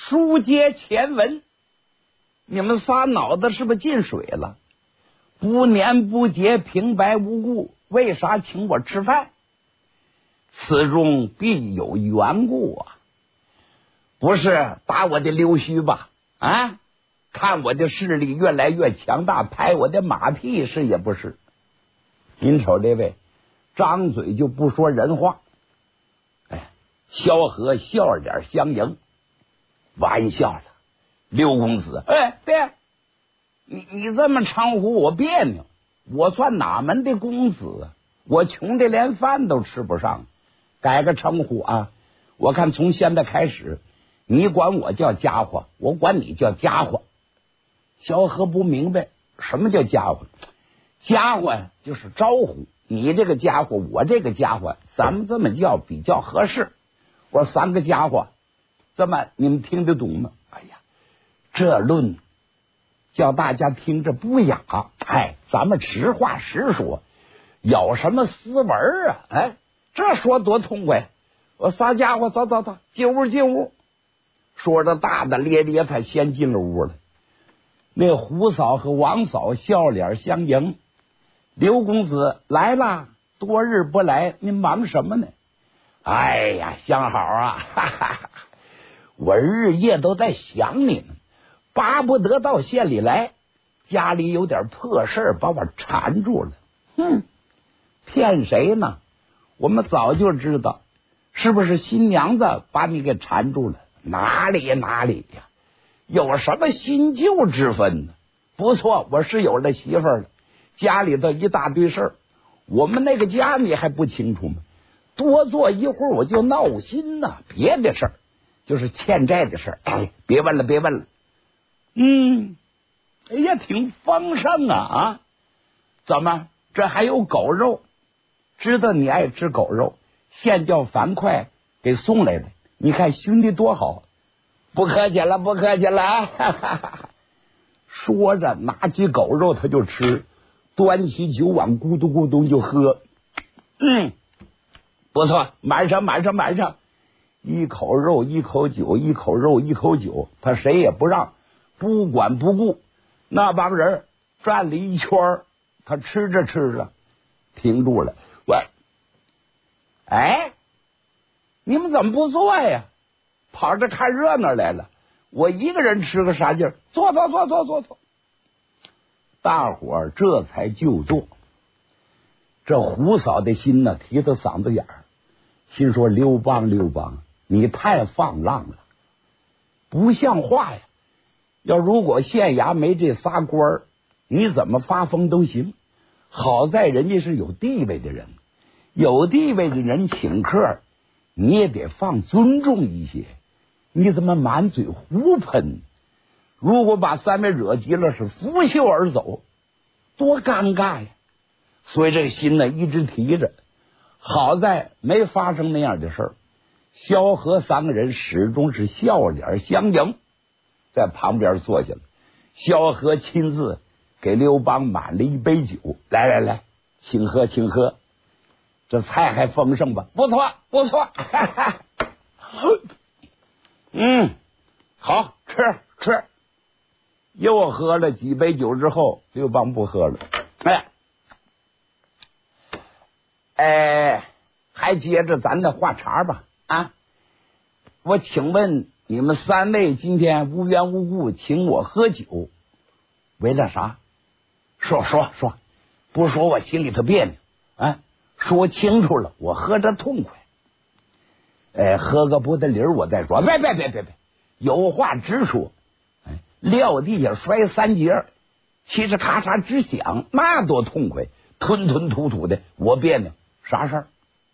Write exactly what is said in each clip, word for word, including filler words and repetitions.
书接前文，你们仨脑子是不是进水了？不年不节，平白无故，为啥请我吃饭？此中必有缘故啊！不是打我的溜须吧？啊，看我的势力越来越强大，拍我的马屁是也不是？您瞅这位，张嘴就不说人话。哎，萧何笑脸相迎，玩笑了，刘公子，哎，对，你你这么称呼我别扭，我算哪门的公子？我穷的连饭都吃不上，改个称呼啊！我看从现在开始，你管我叫家伙，我管你叫家伙。萧何不明白什么叫家伙，家伙呀就是招呼，你这个家伙，我这个家伙，咱们这么叫比较合适。我说三个家伙，这么你们听得懂吗？哎呀，这论叫大家听着不雅，哎，咱们实话实说，有什么斯文啊？哎，这说多痛快！我仨家伙，走走走，进屋进屋。说着大大咧咧，他先进了屋了。那胡嫂和王嫂笑脸相迎。刘公子来啦，多日不来，您忙什么呢？哎呀，相好啊，哈哈，我日夜都在想你们，巴不得到县里来，家里有点破事儿把我缠住了。哼，骗谁呢？我们早就知道，是不是新娘子把你给缠住了？哪里哪里呀，有什么新旧之分呢？不错，我是有了媳妇儿了，家里头一大堆事儿，我们那个家你还不清楚吗？多坐一会儿我就闹心呐、啊，别的事儿就是欠债的事儿，哎，别问了，别问了。嗯，哎呀，挺丰盛啊啊！怎么这还有狗肉？知道你爱吃狗肉，现叫樊哙给送来的。你看兄弟多好，不客气了，不客气了。哈哈哈。说着拿起狗肉他就吃，端起酒碗咕嘟咕嘟就喝。嗯，不错，满上满上满上，一口肉一口酒，一口肉一口酒，他谁也不让，不管不顾。那帮人转了一圈，他吃着吃着停住了。喂，哎，你们怎么不坐呀？跑这看热闹来了，我一个人吃个啥劲儿？坐坐坐坐坐坐。大伙儿这才就坐。这胡嫂的心呢提到嗓子眼儿，心说刘邦刘邦，你太放浪了，不像话呀！要如果县衙没这仨官儿，你怎么发疯都行。好在人家是有地位的人，有地位的人请客，你也得放尊重一些。你怎么满嘴胡喷？如果把三位惹急了，是拂袖而走，多尴尬呀！所以这个心呢一直提着。好在没发生那样的事儿，萧何三个人始终是笑脸相迎，在旁边坐下了。萧何亲自给刘邦满了一杯酒，来来来，请喝请喝，这菜还丰盛吧？不错不错，哈哈。嗯，好，吃吃。又喝了几杯酒之后，刘邦不喝了。哎，哎，还接着咱的话茬吧啊！我请问你们三位今天无缘无故请我喝酒，为了啥？说说说，不说我心里头别扭啊！说清楚了，我喝着痛快。哎，喝个不得理儿，我再说。别别别别别，有话直说。哎，撂地下摔三节，嘁哧咔嚓直响，那多痛快！吞吞吐吐的，我别扭。啥事儿？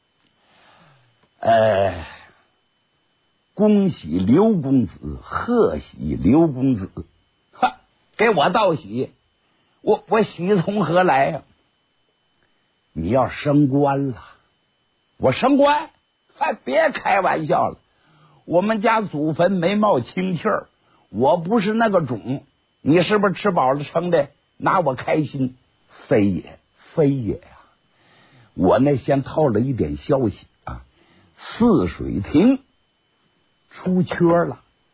呃，恭喜刘公子，贺喜刘公子，哈，给我道喜，我我喜从何来呀、啊？你要升官了，我升官？还别开玩笑了，我们家祖坟没冒清气儿，我不是那个种，你是不是吃饱了撑的拿我开心？非也非也呀、啊！我呢先套了一点消息啊，泗水亭出缺了，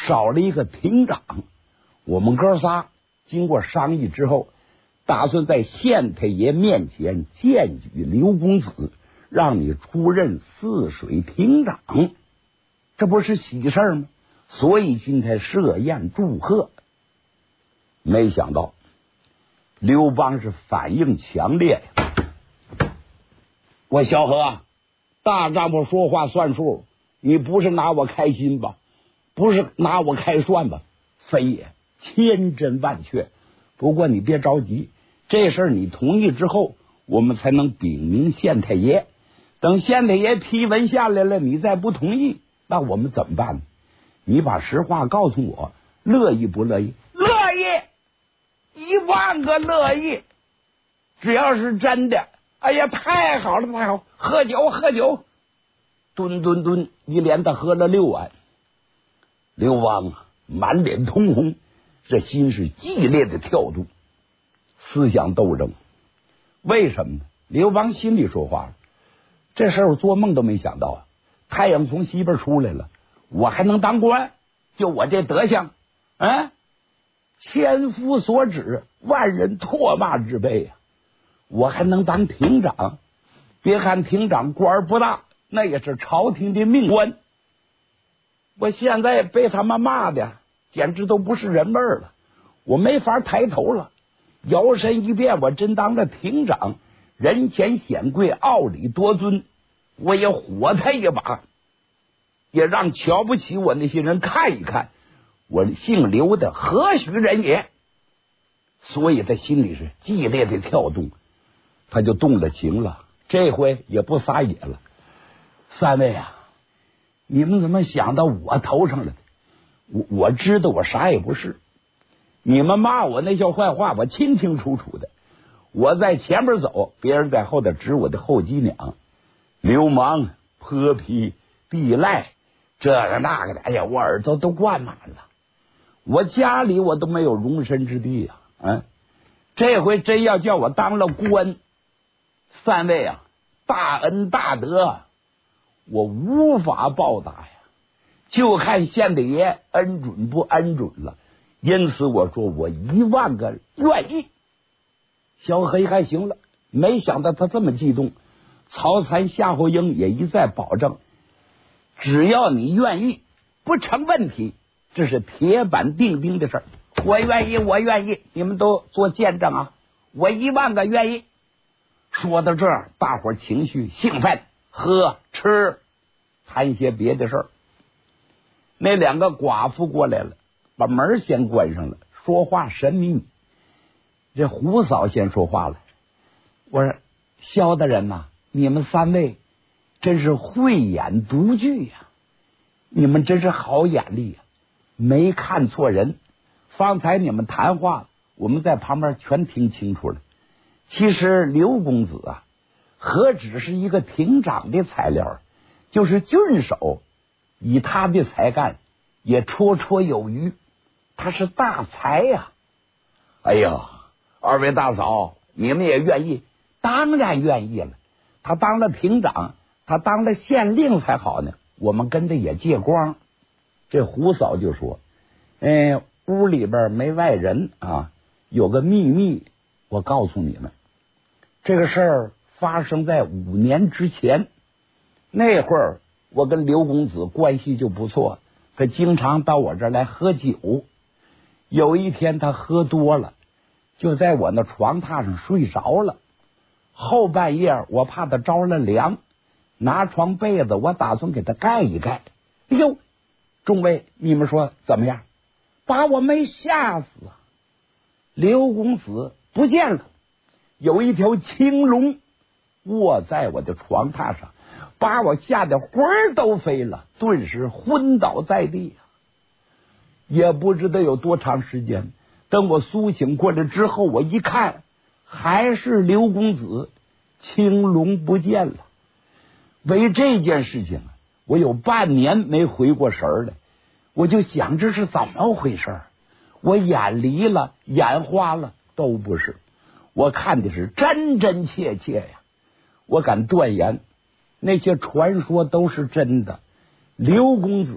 少了一个亭长。我们哥仨经过商议之后，打算在县太爷面前荐举刘公子，让你出任泗水亭长，这不是喜事吗？所以今天设宴祝贺。没想到刘邦是反应强烈呀！我小何，大丈夫说话算数，你不是拿我开心吧？不是拿我开涮吧？非也，千真万确。不过你别着急，这事儿你同意之后，我们才能禀明县太爷。等县太爷批文下来了，你再不同意，那我们怎么办呢？你把实话告诉我，乐意不乐意？乐意，一万个乐意。只要是真的，哎呀，太好了，太好！喝酒，喝酒！吨吨吨，一连他喝了六碗。刘邦啊，满脸通红，这心是激烈的跳动，思想斗争。为什么呢？刘邦心里说话了，这事儿我做梦都没想到啊！太阳从西边出来了，我还能当官？就我这德行，啊，千夫所指，万人唾骂之辈呀、啊！我还能当亭长？别看亭长官不大，那也是朝廷的命官。我现在被他们骂的简直都不是人味儿了，我没法抬头了。摇身一变，我真当了亭长，人前显贵，傲里多尊，我也火他一把，也让瞧不起我那些人看一看，我姓刘的何许人也。所以他心里是激烈的跳动，他就动了情了。这回也不撒野了，三位啊，你们怎么想到我头上了？我我知道我啥也不是，你们骂我那些坏话我清清楚楚的，我在前面走，别人在后头指我的后脊梁，流氓、泼皮、地赖，这个那个的，哎呀，我耳朵都灌满了，我家里我都没有容身之地呀、啊！嗯，这回真要叫我当了官，三位啊，大恩大德，我无法报答呀，就看县太爷恩准不恩准了。因此我说我一万个愿意。小黑还行了，没想到他这么激动。曹参、夏侯婴也一再保证，只要你愿意，不成问题，这是铁板钉钉的事儿。我愿意，我愿意，你们都做见证啊！我一万个愿意。说到这儿，大伙儿情绪兴奋，喝吃，谈些别的事儿。那两个寡妇过来了，把门先关上了，说话神秘秘。这胡嫂先说话了，我说萧大人呐、啊，你们三位真是慧眼独具呀、啊，你们真是好眼力呀、啊，没看错人。方才你们谈话，我们在旁边全听清楚了。其实刘公子啊，何止是一个亭长的材料，就是郡守，以他的才干也绰绰有余，他是大才呀、啊！哎呀，二位大嫂，你们也愿意？当然愿意了。他当了亭长，他当了县令才好呢，我们跟着也借光。这胡嫂就说：“哎，屋里边没外人啊，有个秘密，我告诉你们。这个事儿发生在五年之前，那会儿我跟刘公子关系就不错，他经常到我这儿来喝酒。有一天他喝多了，就在我那床榻上睡着了。后半夜我怕他着了凉，拿床被子我打算给他盖一盖。哎呦，众位你们说怎么样？把我没吓死啊！刘公子不见了，有一条青龙卧在我的床榻上，把我吓得魂儿都飞了，顿时昏倒在地啊！也不知道有多长时间，等我苏醒过来之后，我一看，还是刘公子，青龙不见了。为这件事情，我有半年没回过神儿来，我就想这是怎么回事？我眼离了，眼花了，都不是。我看的是真真切切呀！我敢断言，那些传说都是真的。刘公子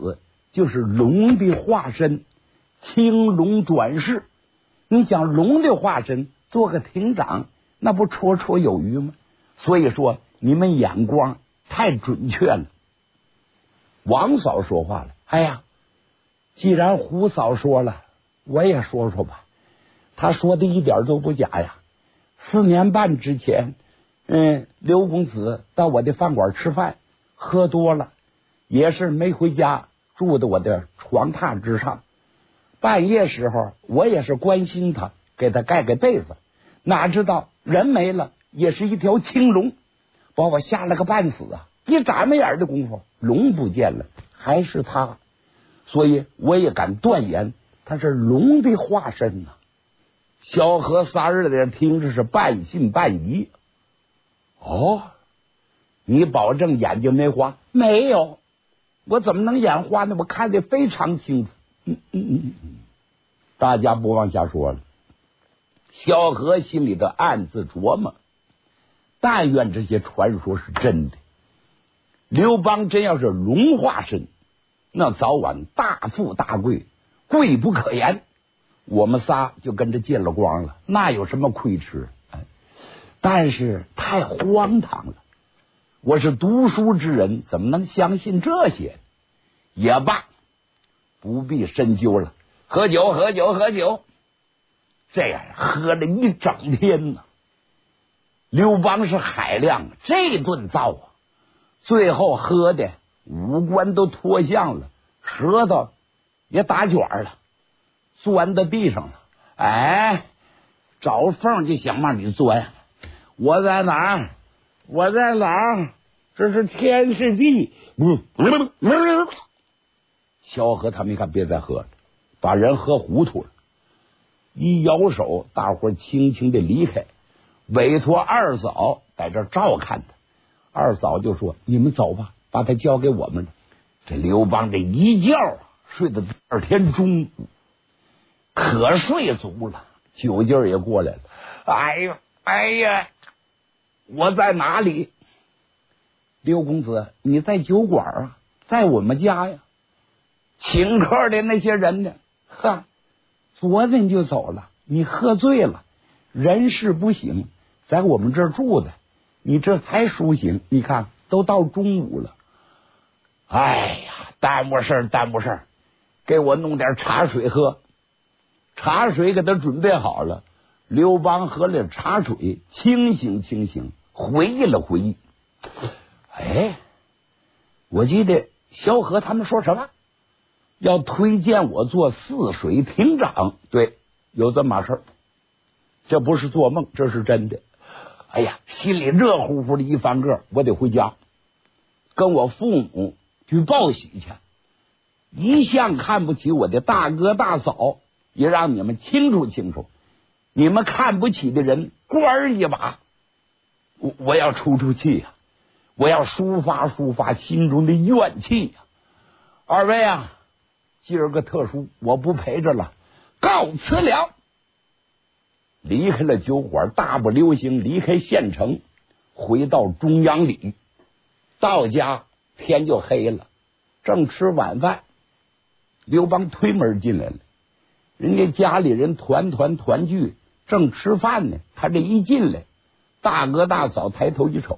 就是龙的化身，青龙转世。你想龙的化身做个亭长，那不绰绰有余吗？所以说你们眼光太准确了。王嫂说话了，哎呀，既然胡嫂说了，我也说说吧。他说的一点都不假呀。四年半之前，嗯，刘公子到我的饭馆吃饭，喝多了，也是没回家，住在我的床榻之上。半夜时候，我也是关心他，给他盖盖被子，哪知道人没了，也是一条青龙，把我吓了个半死啊！一眨巴眼的功夫，龙不见了，还是他，所以我也敢断言，他是龙的化身呐、啊。萧何仨儿子听着是半信半疑。哦，你保证眼睛没花？没有，我怎么能眼花呢？我看得非常清楚。嗯嗯嗯嗯，大家不往下说了。萧何心里的暗自琢磨：但愿这些传说是真的，刘邦真要是龙化身，那早晚大富大贵，贵不可言。我们仨就跟着借了光了，那有什么亏吃？但是太荒唐了，我是读书之人，怎么能相信这些？也罢，不必深究了。喝酒，喝酒，喝酒！这样喝了一整天呢。刘邦是海量，这顿造啊，最后喝的五官都脱相了，舌头也打卷了，钻到地上了。哎，找缝就想往里钻。我在哪儿？我在哪儿？这是天是地。嗯嗯嗯、萧何他们一看，别再喝了，把人喝糊涂了。一摇手，大伙轻轻的离开，委托二嫂在这照看他。二嫂就说：“你们走吧，把他交给我们了。”这刘邦这一觉睡到第二天中午，可睡足了，酒劲儿也过来了。哎呀，哎呀！我在哪里？刘公子，你在酒馆啊，在我们家呀。请客的那些人呢？哈，昨天就走了。你喝醉了，人事不省，在我们这儿住的，你这才苏醒。你看，都到中午了。哎呀，耽误事儿，耽误事儿，给我弄点茶水喝。茶水给他准备好了。刘邦喝了茶水，清醒清醒。回忆了回忆，哎，我记得萧何他们说什么？要推荐我做泗水亭长。对，有这码事儿，这不是做梦，这是真的。哎呀，心里热乎乎的一翻个，我得回家跟我父母去报喜去。一向看不起我的大哥大嫂，也让你们清楚清楚，你们看不起的人，官一把。我我要出出气呀、啊，我要抒发抒发心中的怨气呀、啊！二位啊，今儿个特殊，我不陪着了，告辞了。离开了酒馆，大步流星离开县城，回到中央里。到家天就黑了，正吃晚饭，刘邦推门进来了。人家家里人团团团聚，正吃饭呢。他这一进来，大哥大嫂抬头一瞅，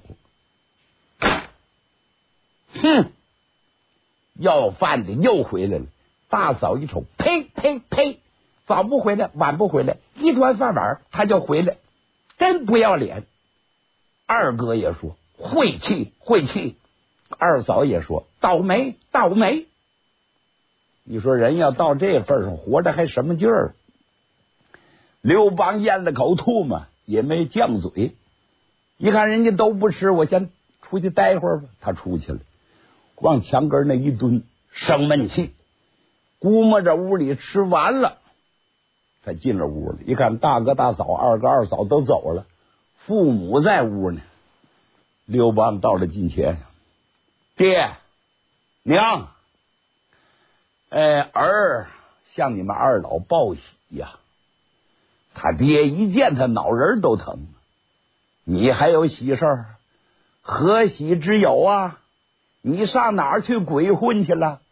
哼，要饭的又回来了。大嫂一瞅，呸呸呸，早不回来，晚不回来，一端饭碗他就回来，真不要脸。二哥也说晦气晦气，二嫂也说倒霉倒霉。你说人要到这份上，活着还什么劲儿？刘邦咽了口唾沫，也没犟嘴。一看人家都不吃，我先出去待会儿吧。他出去了，往墙根那一蹲，生闷气。估摸着屋里吃完了，他进了屋了。一看大哥大嫂、二哥二嫂都走了，父母在屋呢。刘邦到了近前，爹娘，哎，儿向你们二老报喜呀。他爹一见他脑仁都疼。你还有喜事儿？何喜之有啊？你上哪儿去鬼混去了？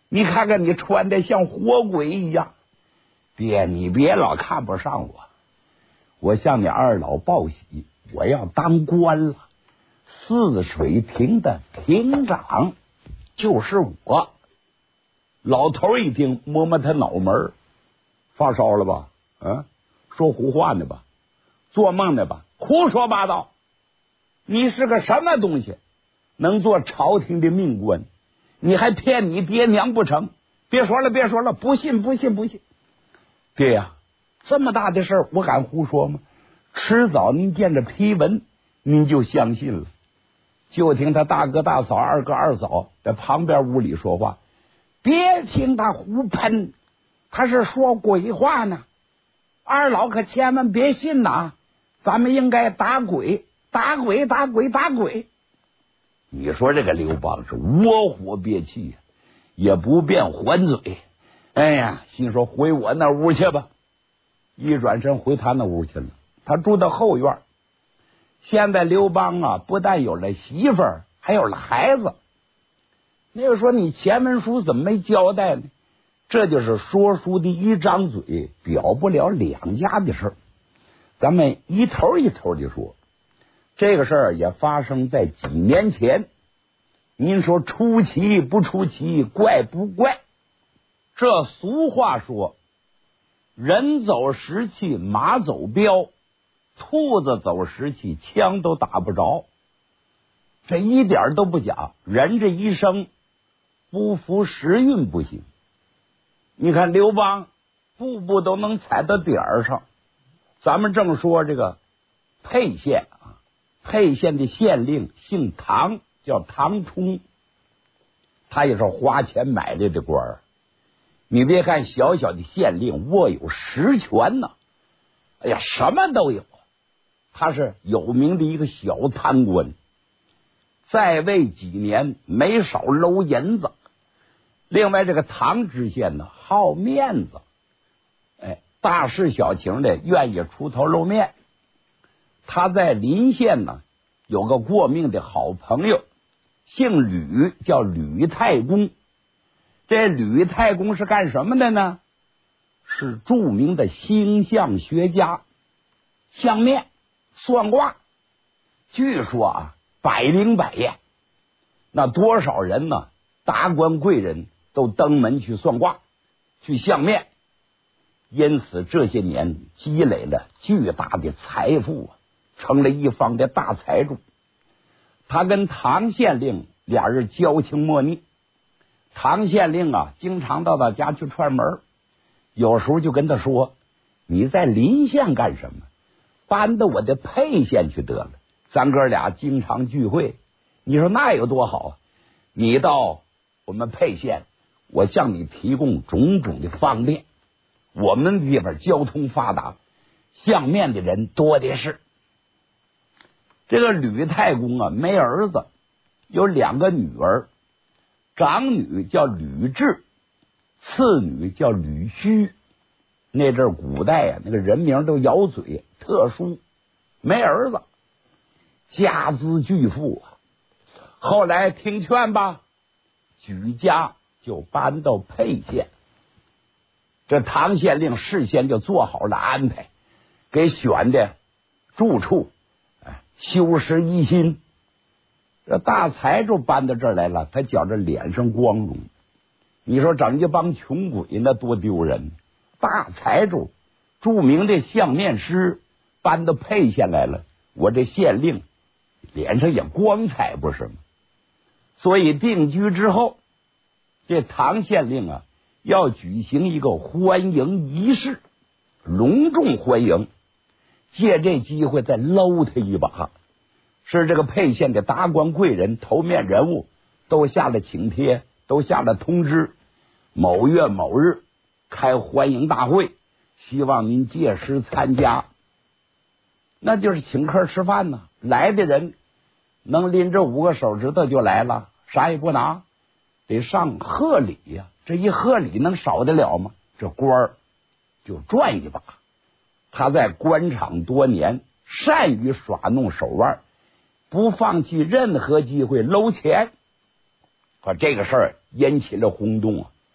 你看看你穿的像活鬼一样。爹，你别老看不上我，我向你二老报喜，我要当官了，泗水亭的亭长就是我。老头一听，摸摸他脑门，发烧了吧？嗯，说胡话呢吧？做梦呢吧？胡说八道！你是个什么东西，能做朝廷的命官？你还骗你爹娘不成？别说了，别说了，不信，不信，不信！爹呀，这么大的事儿，我敢胡说吗？迟早您见着批文，您就相信了。就听他大哥大嫂、二哥二嫂在旁边屋里说话，别听他胡喷，他是说鬼话呢。二老可千万别信呐，咱们应该打鬼，打鬼，打鬼，打鬼。你说这个刘邦是窝火憋气，也不便还嘴。哎呀，心说回我那屋去吧。一转身回他那屋去了。他住到后院。现在刘邦啊，不但有了媳妇儿，还有了孩子。那个说你前文书怎么没交代呢？这就是说书的一张嘴，表不了两家的事儿。咱们一头一头的说。这个事儿也发生在几年前。您说出奇不出奇，怪不怪？这俗话说，人走时气，马走镖，兔子走时气，枪都打不着。这一点都不假，人这一生不服时运不行。你看刘邦步步都能踩到点儿上。咱们正说这个沛县啊，沛县的县令姓唐，叫唐冲，他也是花钱买来的官儿。你别看小小的县令握有实权呢，哎呀，什么都有。他是有名的一个小贪官，在位几年没少搂银子。另外这个唐知县呢，好面子，哎，大事小情的愿意出头露面。他在临县呢有个过命的好朋友，姓吕，叫吕太公。这吕太公是干什么的呢？是著名的星象学家，相面算卦，据说啊百灵百验。那多少人呢，达官贵人都登门去算卦，去相面。因此这些年积累了巨大的财富啊，成了一方的大财主。他跟唐县令俩人交情莫逆。唐县令啊，经常到他家去串门，有时候就跟他说：“你在临县干什么？搬到我的沛县去得了，咱哥俩经常聚会。”你说那有多好啊？你到我们沛县，我向你提供种种的方便。我们地方交通发达，相面的人多的是。这个吕太公啊，没儿子，有两个女儿。长女叫吕雉，次女叫吕须。那阵古代呀、啊，那个人名都咬嘴，特殊。没儿子，家资巨富啊。后来听劝吧，举家就搬到沛县。这唐县令事先就做好了安排，给选的住处，哎，修饰一新。这大财主搬到这儿来了，他觉着脸上光荣。你说整一帮穷鬼那多丢人！大财主，著名的相面师搬到沛县来了，我这县令脸上也光彩不是吗？所以定居之后，这唐县令啊要举行一个欢迎仪式，隆重欢迎，借这机会再搂他一把。是这个沛县的达官贵人、头面人物都下了请帖，都下了通知，某月某日开欢迎大会，希望您届时参加。那就是请客吃饭呢。来的人能拎着五个手指头就来了，啥也不拿，得上贺礼呀、啊。这一贺礼能少得了吗？这官儿就赚一把。他在官场多年，善于耍弄手腕，不放弃任何机会搂钱。可这个事儿引起了轰动啊！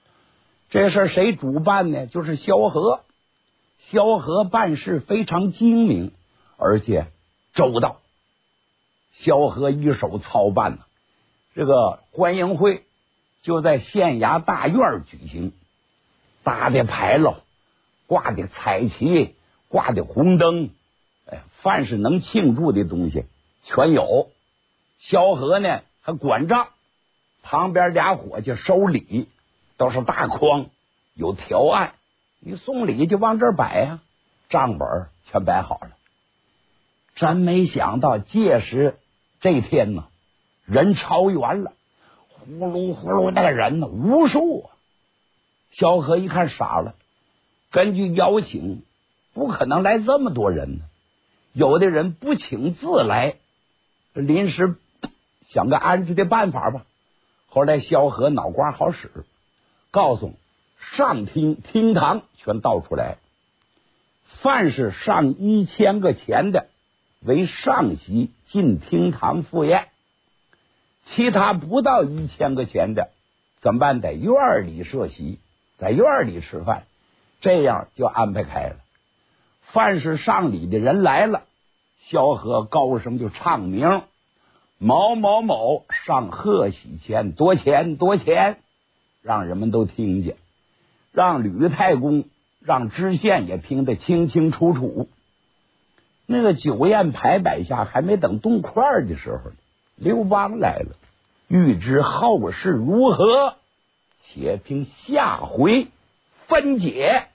这事谁主办呢？就是萧何。萧何办事非常精明，而且周到。萧何一手操办呢，这个欢迎会就在县衙大院举行，搭的牌楼，挂的彩旗，挂的红灯，哎，凡是能庆祝的东西全有。萧何呢还管账，旁边俩伙计收礼，都是大筐，有条案，你送礼就往这儿摆呀、啊，账本全摆好了。真没想到届时这天呢，人超员了，呼噜呼噜那个人呢无数啊。萧何一看傻了，根据邀请不可能来这么多人呢，有的人不请自来，临时想个安置的办法吧。后来萧何脑瓜好使，告诉上厅厅堂全倒出来，凡是上一千个钱的为上席进厅堂赴宴，其他不到一千个钱的怎么办？在院里设席，在院里吃饭，这样就安排开了。凡是上礼的人来了，萧何高声就唱名，某某某上贺喜钱，多钱多钱，让人们都听见，让吕太公让知县也听得清清楚楚。那个酒宴排摆下，还没等动筷的时候，刘邦来了。欲知后事如何，且听下回分解。